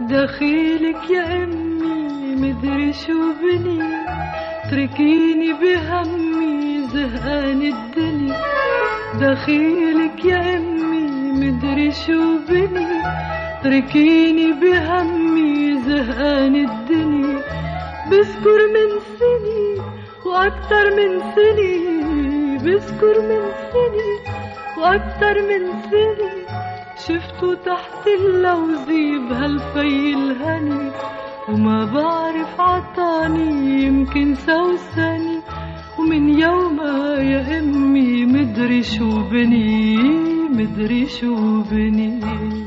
دخيلك يا أمي مدري شو بني، تركيني بهمي زهقان الدنيا. دخيلك يا أمي مدري شو بني، تركيني بهمي زهقان الدنيا. بذكر من سني وأكتر من سني، بذكر من سني وأكتر من سني، شفته تحت اللوزي بهالفي الهني. وما بعرف عطاني يمكن سوسني، ومن يومها يا أمي مدري شو بني، مدري شو بني.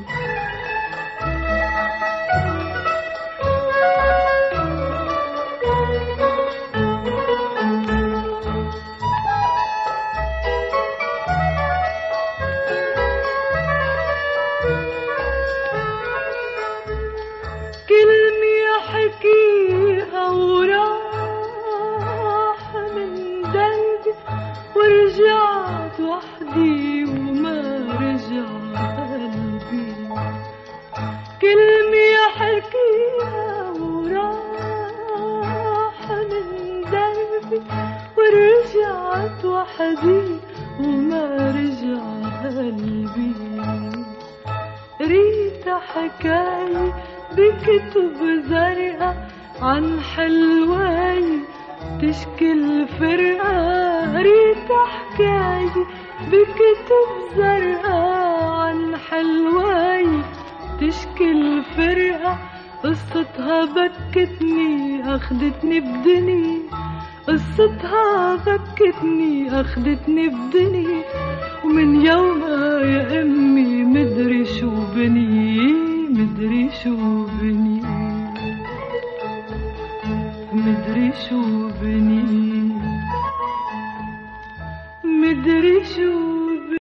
ورجعت وحدي وما رجع قلبي، كلمة حكيها وراح من دربي. ورجعت وحدي وما رجع قلبي. ريت حكاية بكتب زرقاء عن حلواي تشكل فرقة. ريت حكاية بكتب زرقاء عن حلواي تشكل فرقة. قصتها بكتني أخدتني بدني، قصتها بكتني أخدتني بدني. ومن يومها يا أمي مدري شو بني، مدري شو